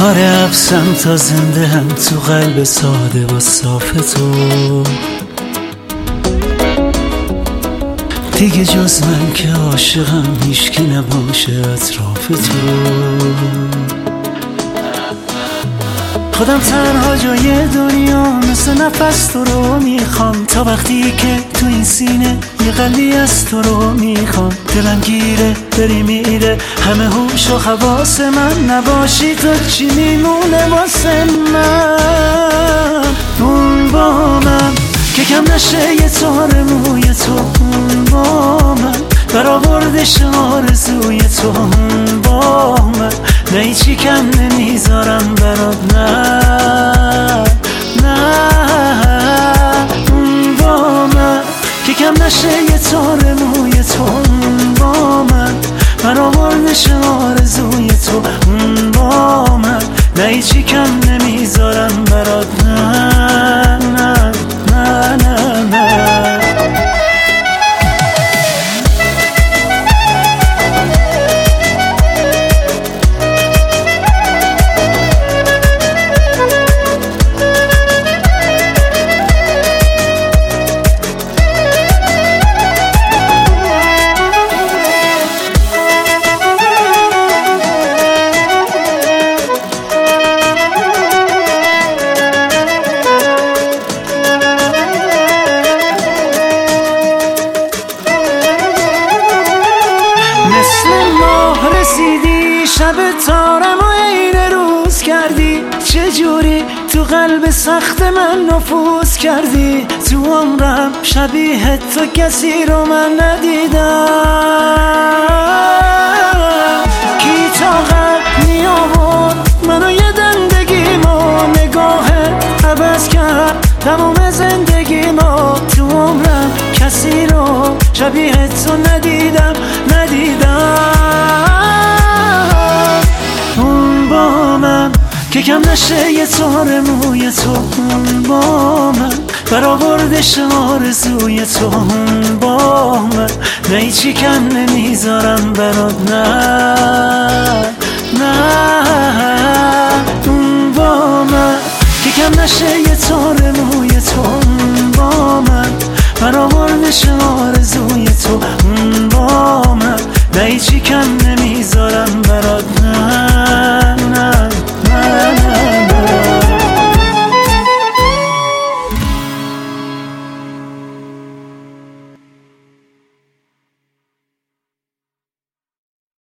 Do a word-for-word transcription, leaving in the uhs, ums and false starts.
آره حبسم تا زنده هم تو قلب ساده و صاف تو. دیگه جز من که عاشقم هیچکی نباشه اطراف تو. خودم تنها جای دنیا مثل نفس تو رو میخوام، تا وقتی که تو این سینه یه قلبی از تو رو میخوام. دلم گیره بری میره همه هوش و حواس من، نباشی تو چی میمونه واسه من؟ اون با من که کم نشه یه تار موی تو، اون با من برآوردش آرزوی تو، اون با من نه هیچی کم نمیذارم برات، نه نه. اون با من که کم نشه یه تار موی تو، اون با من برآوردش آرزوی تو، اون با من نه هیچی کم نمیذارم برات، نه نه نه نه نه. رسیدی شب تارم و عین روز کردی، چجوری تو قلب سخت من نفوذ کردی. تو عمرم شبیه تو کسی رو من ندیدم. کی طاقت می آورد منو یه دندگیمو، نگاهت عوض کرد تمام زندگیمو. تو عمرم کسی رو شبیه تو ندیدم ندیدم. اون با من که کم نشه یه تار موی تو، اون با من برآوردش آرزوی تو، اون با من نه هیچی کم نمیذارم برات، نه نه. اون با من که کم نشه یه تار موی تو، اون با من برآوردش آرزوی تو، اون با من نه هیچی کم نمیذارم